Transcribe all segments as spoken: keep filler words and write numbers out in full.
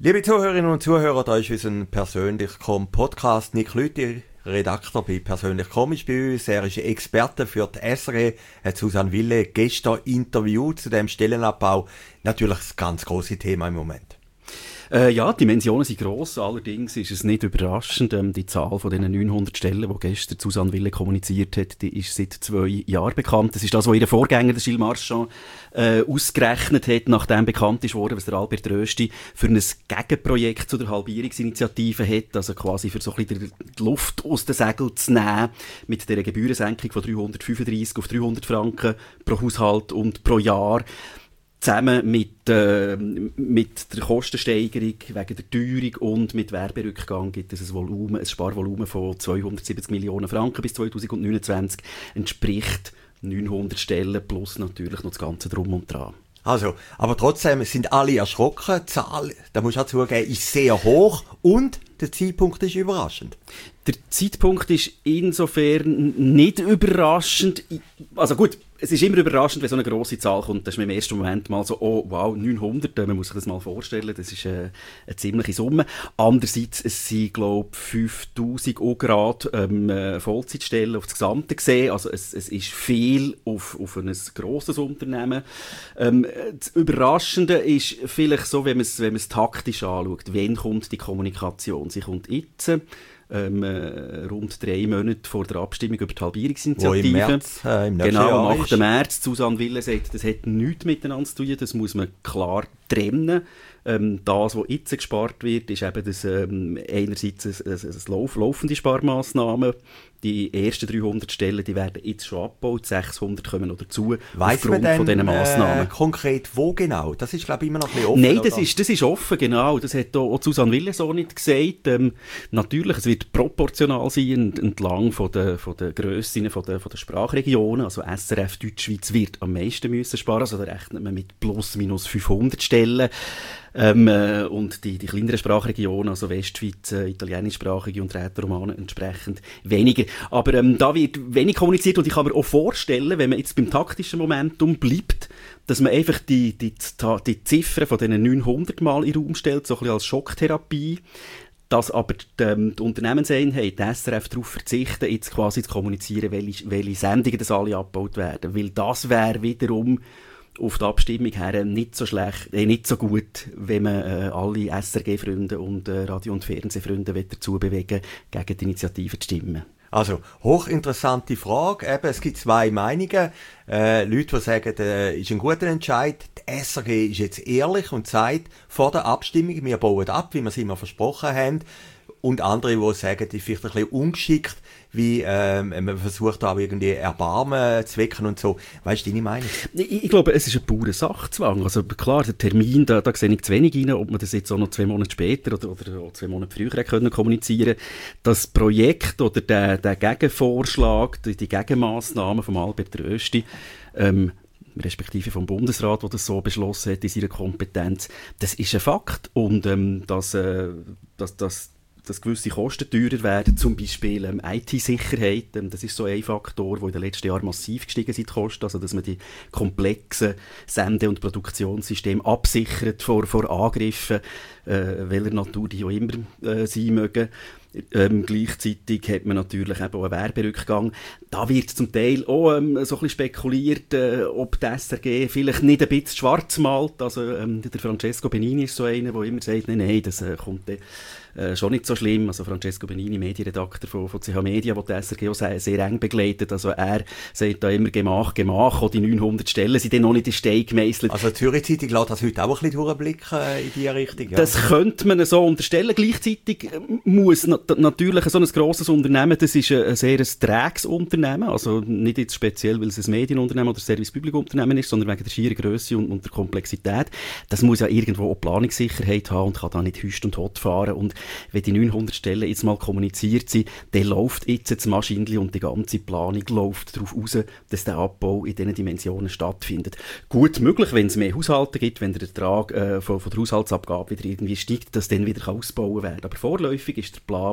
Liebe Zuhörerinnen und Zuhörer, da ist unser Persönlich.com-Podcast. Nick Lüthi, Redakteur bei Persönlich.com, ist bei uns. Er ist Experte für die S R G, hat Susanne Wille gestern interviewt zu dem Stellenabbau. Natürlich das ganz grosse Thema im Moment. Äh, ja, die Dimensionen sind gross, allerdings ist es nicht überraschend. Ähm, die Zahl von diesen neunhundert Stellen, die gestern Susanne Wille kommuniziert hat, die ist seit zwei Jahren bekannt. Das ist das, was ihr Vorgänger, der Gilles Marchand, äh, ausgerechnet hat, nachdem bekannt ist worden, was der Albert Rösti für ein Gegenprojekt zu der Halbierungsinitiative hat, also quasi für so ein bisschen die Luft aus den Segeln zu nehmen, mit der Gebührensenkung von dreihundertfünfunddreissig auf dreihundert Franken pro Haushalt und pro Jahr. Zusammen mit, äh, mit der Kostensteigerung wegen der Teuerung und mit Werberückgang gibt es ein Volumen, ein Sparvolumen von zweihundertsiebzig Millionen Franken bis zweitausendneunundzwanzig, entspricht neunhundert Stellen plus natürlich noch das Ganze drum und dran. Also, aber trotzdem sind alle erschrocken. Die Zahl, da muss ich auch zugeben, ist sehr hoch und der Zeitpunkt ist überraschend. Der Zeitpunkt ist insofern nicht überraschend. Also gut, es ist immer überraschend, wenn so eine grosse Zahl kommt. Das ist mir im ersten Moment mal so, oh wow, neunhundert, man muss sich das mal vorstellen, das ist eine, eine ziemliche Summe. Andererseits, es sind, glaube ich, fünftausend auch gerade ähm, Vollzeitstellen auf das Gesamte gesehen. Also es, es ist viel auf, auf ein grosses Unternehmen. Ähm, das Überraschende ist vielleicht so, wenn man es wenn man es taktisch anschaut, wann kommt die Kommunikation? Sie kommt jetzt, Ähm, äh, rund drei Monate vor der Abstimmung über die Halbierungsinitiative. Wo im März, äh, im nächsten genau, Jahr am achten März. Susanne Wille sagt, das hat nichts miteinander zu tun, das muss man klar trennen. Ähm, das, was jetzt gespart wird, ist eben das, ähm, einerseits eine, eine, eine lauf, laufende Sparmassnahme. Die ersten dreihundert Stellen, die werden jetzt schon abgebaut, sechshundert kommen noch dazu, weiss aufgrund man denn, von diesen Massnahmen. Äh, konkret wo genau? Das ist, glaube ich, immer noch ein bisschen offen. Nein, das oder? ist, das ist offen, genau. Das hat auch Susanne Wille so nicht gesagt. Ähm, natürlich, es wird proportional sein entlang von der, von der Grössen von der, von der Sprachregionen. Also S R F Deutschschweiz wird am meisten müssen sparen. Also da rechnet man mit plus minus fünfhundert Stellen. Ähm, äh, und die, die kleineren Sprachregionen, also Westschweiz, äh, italienischsprachige und Rätoromanen entsprechend weniger. Aber ähm, da wird wenig kommuniziert und ich kann mir auch vorstellen, wenn man jetzt beim taktischen Momentum bleibt, dass man einfach die, die, die Ziffern von diesen neunhundert Mal in den Raum stellt, so ein bisschen als Schocktherapie, dass aber die, ähm, die Unternehmenseinheit, die S R F, darauf verzichten, jetzt quasi zu kommunizieren, welche, welche Sendungen das alle abgebaut werden. Weil das wäre wiederum auf die Abstimmung her nicht so schlecht, äh, nicht so gut, wenn man äh, alle S R G-Freunde und äh, Radio- und Fernsehfreunde dazu bewegen, gegen die Initiative zu stimmen. Also, hochinteressante Frage. Eben, es gibt zwei Meinungen. Äh, Leute, die sagen, äh, ist ein guter Entscheid. Die S R G ist jetzt ehrlich und sagt vor der Abstimmung, wir bauen ab, wie wir es immer versprochen haben. Und andere, die sagen, die ist vielleicht ein bisschen ungeschickt, wie ähm, man versucht da irgendwie Erbarmen zu wecken und so. Weißt du deine Meinung? Ich, ich glaube, es ist ein purer Sachzwang. Also klar, der Termin, da, da sehe ich zu wenig rein, ob man das jetzt auch noch zwei Monate später oder, oder auch zwei Monate früher können kommunizieren. Das Projekt oder der, der Gegenvorschlag, die, die Gegenmassnahmen von Albert Rösti, ähm, respektive vom Bundesrat, der das so beschlossen hat in seiner Kompetenz, das ist ein Fakt. Und ähm, dass, äh, dass, dass dass gewisse Kosten teurer werden, zum Beispiel ähm, I T-Sicherheit, ähm, das ist so ein Faktor, der in den letzten Jahren massiv gestiegen sind, die Kosten, also dass man die komplexen Sende- und Produktionssysteme absichert vor, vor Angriffen, äh, welcher Natur die auch immer äh, sein mögen. Ähm, gleichzeitig hat man natürlich eben auch einen Werberückgang. Da wird zum Teil auch ähm, so ein bisschen spekuliert, äh, ob die S R G vielleicht nicht ein bisschen schwarz malt. Also ähm, der Francesco Benini ist so einer, der immer sagt, nein, nein, das äh, kommt äh, schon nicht so schlimm. Also Francesco Benini, Medienredakteur von, von C H Media, der die S R G auch sehr, sehr eng begleitet. Also er sagt da immer Gemach, Gemach, auch die neunhundert Stellen sind dann noch nicht in Stein gemeisselt. Also die Zürich-Zeitung lässt das heute auch ein bisschen durchblicken in diese Richtung. Ja. Das könnte man so unterstellen. Gleichzeitig muss na- natürlich so ein grosses Unternehmen, das ist ein sehr ein träges Unternehmen, also nicht jetzt speziell, weil es ein Medienunternehmen oder ein Service-Public-Unternehmen ist, sondern wegen der schieren Grösse und, und der Komplexität. Das muss ja irgendwo auch Planungssicherheit haben und kann da nicht hüst und hot fahren. Und wenn die neunhundert Stellen jetzt mal kommuniziert sind, dann läuft jetzt das Maschinchen und die ganze Planung läuft darauf raus, dass der Abbau in diesen Dimensionen stattfindet. Gut möglich, wenn es mehr Haushalte gibt, wenn der Ertrag äh, von, von der Haushaltsabgabe wieder irgendwie steigt, dass dann wieder ausbauen werden. Aber vorläufig ist der Plan,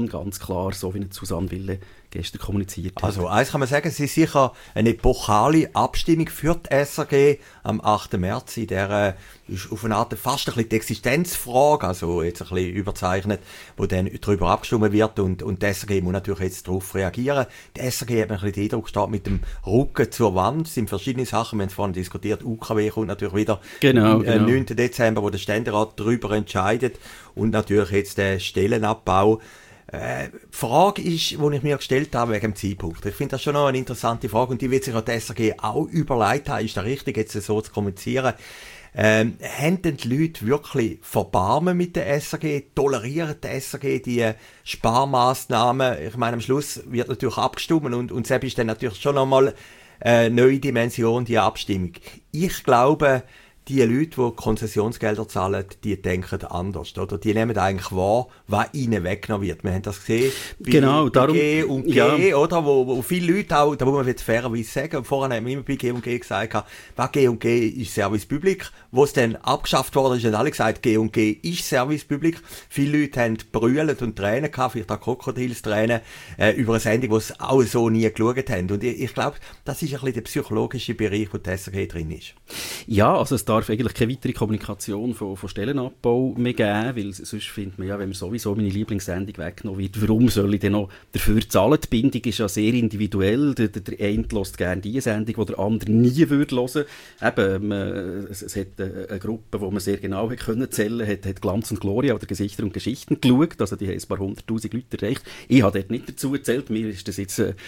Programm, ganz klar, so wie Susanne Wille gestern kommuniziert hat. Also, eins kann man sagen, es ist sicher eine epochale Abstimmung für die S R G am achten März. In der äh, ist auf eine Art fast ein bisschen die Existenzfrage, also jetzt ein bisschen überzeichnet, wo dann darüber abgestimmt wird und, und die S R G muss natürlich jetzt darauf reagieren. Die S R G hat ein bisschen den Eindruck gestanden mit dem Rücken zur Wand. Es sind verschiedene Sachen, wir haben es vorhin diskutiert, U K W kommt natürlich wieder genau, am äh, genau. neunten Dezember, wo der Ständerat darüber entscheidet und natürlich jetzt der Stellenabbau. Äh, die Frage ist, die ich mir gestellt habe wegen dem Zeitpunkt. Ich finde das schon noch eine interessante Frage und die wird sich auch die S R G auch überlegt haben, ist das richtig, jetzt so zu kommunizieren. Ähm, haben denn die Leute wirklich Verbarmen mit der S R G? Tolerieren die S R G die Sparmaßnahmen? Ich meine, am Schluss wird natürlich abgestimmt und, und selbst ist dann natürlich schon nochmal eine neue Dimension, die Abstimmung. Ich glaube, die Leute, die Konzessionsgelder zahlen, die denken anders, oder? Die nehmen eigentlich wahr, was ihnen weggenommen wird. Wir haben das gesehen bei, genau, bei darum, G und G, ja. oder? Wo, wo viele Leute auch, da muss man jetzt fairerweise sagen, vorher haben wir immer bei G und G gesagt, was G und G ist Service Public. Wo es dann abgeschafft wurde, ist, haben alle gesagt, G und G ist Service Public. Viele Leute haben brüllt und Tränen gehabt, vielleicht auch Krokodilstränen, äh, über eine Sendung, die sie auch so nie geschaut haben. Und ich, ich glaube, das ist ein bisschen der psychologische Bereich, wo die S R G drin ist. Ja, also es darf eigentlich keine weitere Kommunikation von, von Stellenabbau mehr geben, weil sonst findet man ja, wenn mir sowieso meine Lieblingssendung weggenommen wird, warum soll ich denn noch dafür zahlen? Die Bindung ist ja sehr individuell. Der, der, der eine hört gerne die Sendung, die der andere nie würde hören. Eben, man, es, es hat eine, eine Gruppe, die man sehr genau hat können zählen, hat, hat Glanz und Gloria oder Gesichter und Geschichten geschaut, also die haben ein paar hunderttausend Leute erreicht. Ich habe dort nicht dazu gezählt, mir ist das jetzt, äh,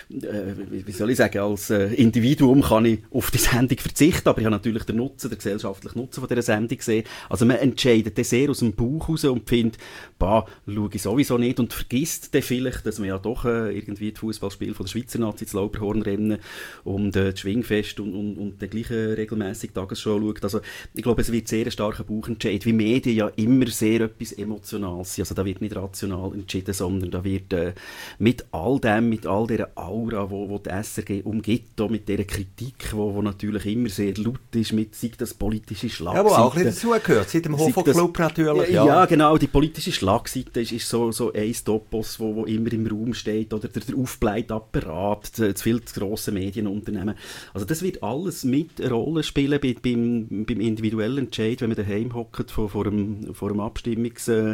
wie soll ich sagen, als äh, Individuum kann ich auf die Sendung verzichten, aber ich habe natürlich den Nutzen, den gesellschaftlichen Nutzen von dieser Sendung gesehen. Also man entscheidet dann sehr aus dem Bauch raus und findet, bah, schaue ich sowieso nicht und vergisst dann vielleicht, dass man ja doch äh, irgendwie das Fußballspiel von der Schweizer Nazi, das Lauberhornrennen und äh, das Schwingfest und, und, und den gleichen regelmässig Tagesschau schaut. Also ich glaube, es wird sehr ein starker Bauchentscheid, wie Medien ja immer sehr etwas Emotionales sind. Also da wird nicht rational entschieden, sondern da wird äh, mit all dem, mit all dieser Aura, wo, wo die S R G umgibt, auch mit dieser Kritik, wo, wo natürlich immer sehr laut ist, mit sei das politische Schlagseite. Ja, wo auch ein bisschen dazugehört, seit dem Hofer-Club natürlich. Ja, ja, genau, die politische Schlagseite ist, ist so, so ein Topos, wo, wo immer im Raum steht, oder der, der aufgeblähte Apparat, zu viel zu grosse Medienunternehmen. Also das wird alles mit eine Rolle spielen bei, beim, beim individuellen Entscheid, wenn man daheim hockt vor, vor einem, vor einem Abstimmungs... Äh,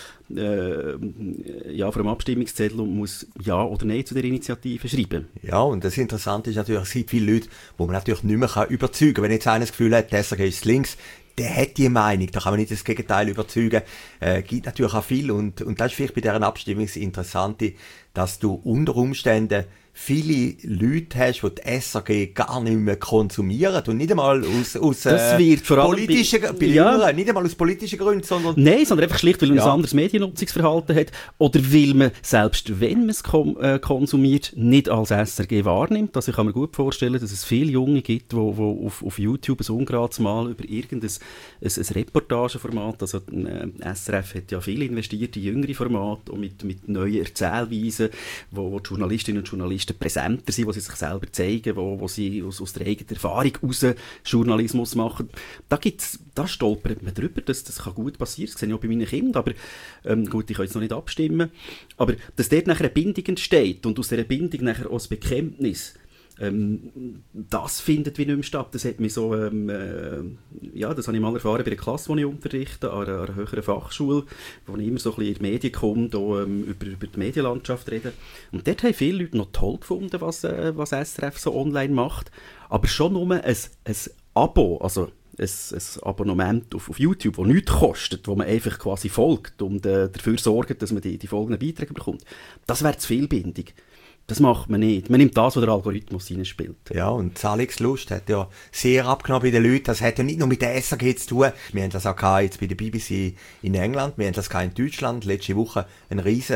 Äh, ja, vor einem Abstimmungszettel und muss Ja oder Nein zu der Initiative schreiben. Ja, und das Interessante ist natürlich, es gibt viele Leute, die man natürlich nicht mehr kann überzeugen kann. Wenn jetzt einer das Gefühl hat, die S R G ist links, der hat die Meinung, da kann man nicht das Gegenteil überzeugen. Äh, gibt natürlich auch viel und, und das ist vielleicht bei dieser Abstimmung das Interessante, dass du unter Umständen viele Leute hast, die die S R G gar nicht mehr konsumieren und nicht einmal aus, aus äh, politischen Gründen, ja. nicht einmal aus politischen Gründen, sondern... Nein, sondern einfach schlicht, weil man ja. ein anderes Mediennutzungsverhalten hat oder weil man, selbst wenn man es kom- äh, konsumiert, nicht als S R G wahrnimmt. Also ich kann mir gut vorstellen, dass es viele Junge gibt, die auf, auf YouTube ein ungerades Mal über irgendein ein, ein Reportageformat, also äh, S R F hat ja viel investiert in jüngere Formate und mit, mit neuen Erzählweisen, wo, wo die Journalistinnen und Journalisten präsenter sind, wo sie sich selber zeigen, wo, wo sie aus, aus der eigenen Erfahrung heraus Journalismus machen. Da gibt's, da stolpert man drüber, das, das kann gut passieren, das sehe ich auch bei meinen Kindern, aber ähm, gut, ich kann jetzt noch nicht abstimmen, aber dass dort nachher eine Bindung entsteht und aus dieser Bindung nachher auch ein Bekenntnis, Ähm, das findet wie nicht mehr statt. Das hat mich so, ähm, äh, ja, das habe ich mal erfahren bei der Klasse, die ich unterrichte, an einer, an einer höheren Fachschule, wo ich immer so ein bisschen in die Medien komme, da, ähm, über, über die Medienlandschaft reden. Und dort haben viele Leute noch toll gefunden, was, äh, was S R F so online macht. Aber schon nur ein, ein Abo, also ein, ein Abonnement auf, auf YouTube, das nichts kostet, wo man einfach quasi folgt und äh, dafür sorgt, dass man die, die folgenden Beiträge bekommt. Das wäre zu viel Bindung. Das macht man nicht. Man nimmt das, was der Algorithmus reinspielt. Ja, und die Zahlungslust hat ja sehr abgenommen bei den Leuten. Das hat ja nicht nur mit der S R G zu tun. Wir haben das auch jetzt bei der B B C in England, wir haben das in Deutschland. Letzte Woche ein riesen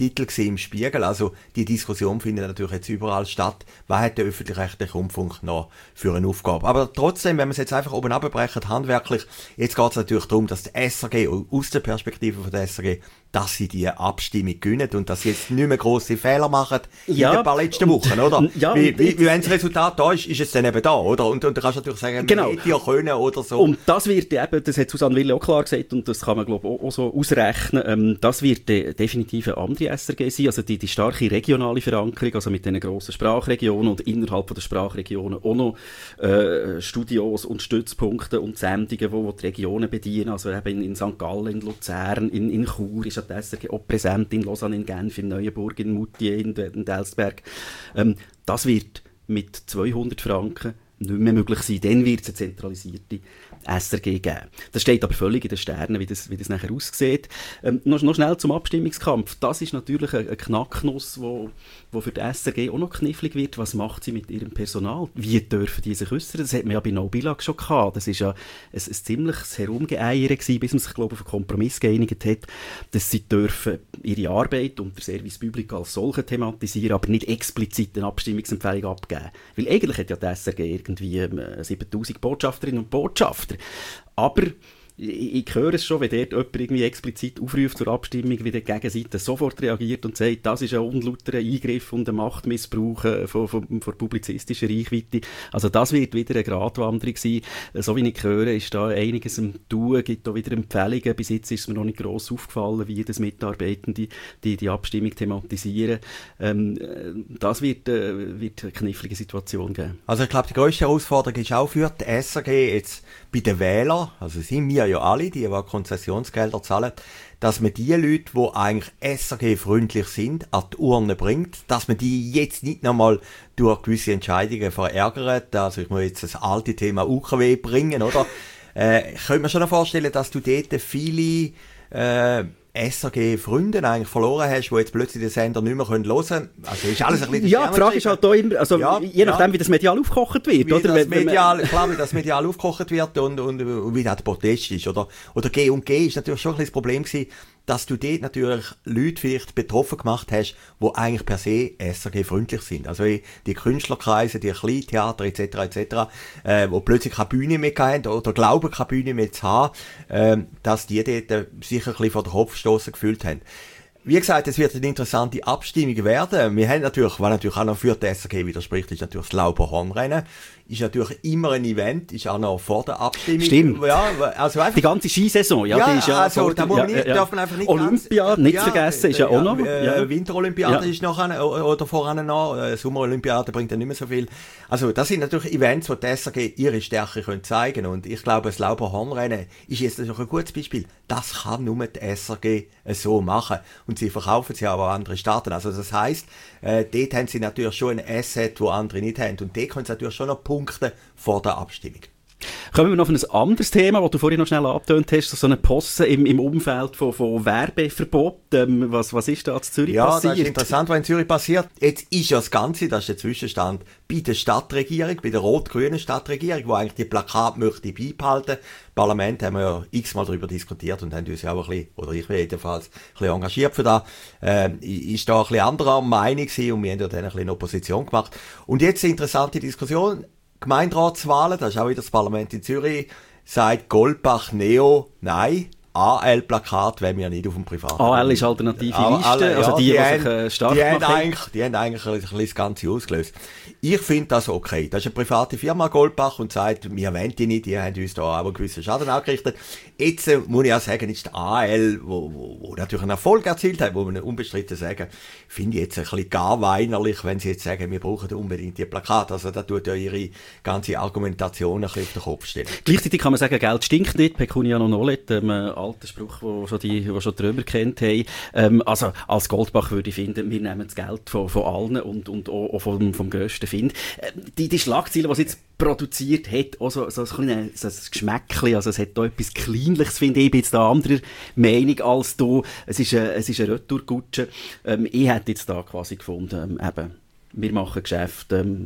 Titel im Spiegel. Also die Diskussion findet natürlich jetzt überall statt. Was hat der öffentlich-rechtliche Rundfunk noch für eine Aufgabe? Aber trotzdem, wenn man es jetzt einfach oben abbrechen, handwerklich, jetzt geht es natürlich darum, dass die S R G, aus der Perspektive von der S R G, dass sie die Abstimmung gewinnen und dass sie jetzt nicht mehr grosse Fehler machen ja, in den paar letzten Wochen, oder? Ja, wie, wie, wie wenn das Resultat da ist, ist es dann eben da, oder? Und, und da kannst du natürlich sagen, genau. man hätte ja können oder so. Und das wird eben, das hat Susanne Wille auch klar gesagt, und das kann man, glaube ich, auch, auch so ausrechnen, ähm, das wird de, definitiv eine andere S R G sein, also die, die starke regionale Verankerung, also mit diesen grossen Sprachregionen und innerhalb von der Sprachregionen auch noch äh, Studios und Stützpunkte und Sendungen, wo, wo die Regionen bedienen, also eben in, in Sankt Gallen, in Luzern, in, in Chur ist die S R G auch präsent, in Lausanne, in Genf, in Neuenburg, in Moutier, in, in Delsberg. Ähm, das wird mit zweihundert Franken nicht mehr möglich sein. Dann wird es eine zentralisierte S R G geben. Das steht aber völlig in den Sternen, wie das, wie das nachher aussieht. Ähm, noch, noch schnell zum Abstimmungskampf. Das ist natürlich eine, eine Knacknuss, wo, wo für die S R G auch noch knifflig wird. Was macht sie mit ihrem Personal? Wie dürfen die sich äußern? Das hat man ja bei No Billag schon gehabt. Das war ja ein, ein ziemliches Herumgeeiern gewesen, bis man sich, glaube ich, auf einen Kompromiss geeinigt hat, dass sie dürfen ihre Arbeit und der Service Public als solche thematisieren, aber nicht explizit eine Abstimmungsempfehlung abgeben. Weil eigentlich hat ja die S R G irgendwie äh, siebentausend Botschafterinnen und Botschafter. Aber ich, ich höre es schon, wenn dort jemand irgendwie explizit aufruft zur Abstimmung, wie die Gegenseite sofort reagiert und sagt, das ist ein unlauterer Eingriff und ein Machtmissbrauch äh, von, von, von publizistischer Reichweite. Also das wird wieder eine Gratwanderung sein. So wie ich höre, ist da einiges am Tun, gibt da wieder Empfehlungen. Bis jetzt ist es mir noch nicht gross aufgefallen, wie das Mitarbeitende die, die Abstimmung thematisieren. Ähm, das wird, äh, wird eine knifflige Situation geben. Also ich glaube, die grösste Herausforderung ist auch für die S R G jetzt bei den Wählern, also sind wir ja alle, die, die Konzessionsgelder zahlen, dass man die Leute, die eigentlich S R G-freundlich sind, an die Urne bringt, dass man die jetzt nicht nochmal durch gewisse Entscheidungen verärgert. Also ich muss jetzt das alte Thema U K W bringen, oder? äh, ich könnte mir schon vorstellen, dass du dort viele äh, S R G-Freunde eigentlich verloren hast, die jetzt plötzlich den Sender nicht mehr hören können. Also ist alles ein bisschen Ja, die Frage ist halt da immer, also ja, je nachdem, ja. wie das medial aufgekocht wird. Wie oder? Das wenn, medial, wenn klar, wie das medial aufgekocht wird und, und, und wie das der Protest ist. Oder, oder G und G ist natürlich schon ein bisschen das Problem gewesen, dass du dort natürlich Leute vielleicht betroffen gemacht hast, die eigentlich per se S R G-freundlich sind. Also die Künstlerkreise, die Kleintheater et cetera et cetera, äh, die plötzlich keine Bühne mehr haben oder glauben, keine Bühne mehr zu haben, äh, dass die dort äh, sicher ein bisschen vor den Kopf gestossen gefühlt haben. Wie gesagt, es wird eine interessante Abstimmung werden. Wir haben natürlich, was natürlich auch noch für die S R G widerspricht, ist natürlich das Lauberhornrennen. Ist natürlich immer ein Event, ist auch noch vor der Abstimmung. Stimmt. Ja, also einfach, die ganze Skisaison, ja, ja, die ist ja... also vor, da muss man nicht, ja, ja. darf man einfach nicht Olympia, ganz, nicht ja, vergessen, ist ja auch noch. Äh, ja. Winterolympiade ja. ist nachher, oder voran noch, äh, Sommerolympiade bringt ja nicht mehr so viel. Also das sind natürlich Events, wo die S R G ihre Stärke können zeigen, und ich glaube, das Lauberhornrennen ist jetzt noch ein gutes Beispiel. Das kann nur die S R G so machen, und sie verkaufen sie aber an andere Staaten. Also das heisst, äh, dort haben sie natürlich schon ein Asset, wo andere nicht haben, und dort können sie natürlich schon noch punkten vor der Abstimmung. Kommen wir noch auf ein anderes Thema, das du vorhin noch schnell angetönt hast, so eine Posse im, im Umfeld von, von Werbeverbot. Ähm, was, was ist da in Zürich ja, passiert? Ja, das ist interessant, was in Zürich passiert. Jetzt ist ja das Ganze, das ist der Zwischenstand, bei der Stadtregierung, bei der rot-grünen Stadtregierung, die eigentlich die Plakate möchte beibehalten. Im Parlament haben wir ja x-mal darüber diskutiert und haben uns ja auch ein bisschen, oder ich bin jedenfalls, ein bisschen engagiert für das. Ähm, ist da ein bisschen anderer Meinung gewesen, und wir haben ja dann ein bisschen Opposition gemacht. Und jetzt eine interessante Diskussion. Gemeinderatswahlen, das ist auch wieder das Parlament in Zürich, sagt Goldbach Neo, nein, A L-Plakat wollen wir nicht auf dem Privaten. A L ist alternative A L, Liste, ja, also die, die, die haben, sich äh, stark die machen. Haben eigentlich, die haben eigentlich ein bisschen das Ganze ausgelöst. Ich finde das okay. Das ist eine private Firma, Goldbach, und sagt, wir wollen die nicht, die haben uns da auch einen gewissen Schaden angerichtet. Jetzt äh, muss ich auch sagen, ist die A L, wo, wo, wo natürlich einen Erfolg erzielt hat, wo man unbestritten sagen, finde ich jetzt ein bisschen gar weinerlich, wenn sie jetzt sagen, wir brauchen unbedingt die Plakate. Also da tut ja ihre ganze Argumentation ein bisschen auf den Kopf stellen. Gleichzeitig kann man sagen, Geld stinkt nicht, Pecunia non olet, ähm, ein alter Spruch, wo schon die, die schon drüber kennt haben. Ähm, also als Goldbach würde ich finden, wir nehmen das Geld von, von allen und, und auch vom, vom grössten Find. Äh, die, die Schlagzeilen, die sie jetzt produziert hat, auch so, so, so ein so Geschmäckchen, also es hat da etwas Kleinliches, finde ich. Ich bin jetzt da anderer Meinung als du. Es ist eine, es ist eine Retourkutsche. Ähm, ich hätte jetzt da quasi gefunden, ähm, eben, wir machen Geschäfte, ähm,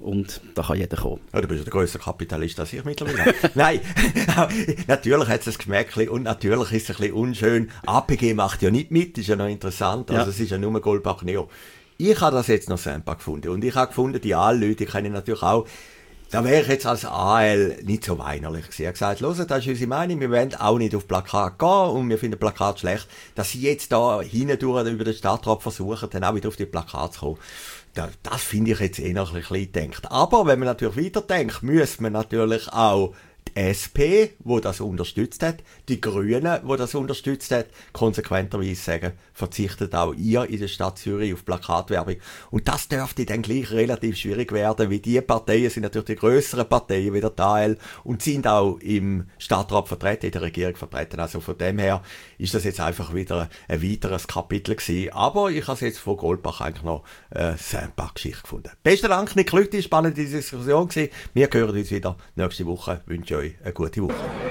und da kann jeder kommen. Ja, du bist ja der grösste Kapitalist als ich mittlerweile. Nein, natürlich hat es ein Geschmäckchen und natürlich ist es ein bisschen unschön. A P G macht ja nicht mit, ist ja noch interessant, also ja. Es ist ja nur Goldbach Neo. Ich habe das jetzt noch selber gefunden und ich habe gefunden, die A-Leute, die kennen natürlich auch. Da wäre ich jetzt als A L nicht so weinerlich gewesen. Ich habe gesagt, hört, das ist unsere Meinung, wir wollen auch nicht auf Plakat gehen und wir finden Plakat schlecht. Dass sie jetzt da hindurch über den Stadtrat versuchen, dann auch wieder auf die Plakate zu kommen. Das, das finde ich jetzt eher noch ein bisschen gedacht. Aber wenn man natürlich weiterdenkt, müsste man natürlich auch die S P, wo das unterstützt hat, die Grünen, wo das unterstützt hat, konsequenterweise sagen, verzichtet auch ihr in der Stadt Zürich auf Plakatwerbung. Und das dürfte dann gleich relativ schwierig werden, weil die Parteien sind natürlich die grösseren Parteien wie der T A L und sind auch im Stadtrat vertreten, in der Regierung vertreten. Also von dem her ist das jetzt einfach wieder ein weiteres Kapitel gewesen. Aber ich habe es jetzt von Goldbach eigentlich noch eine sehr paar Geschichte gefunden. Besten Dank, Nick Lüthi, spannende Diskussion gewesen. Wir hören uns wieder nächste Woche. Ich wünsche euch eine gute Woche.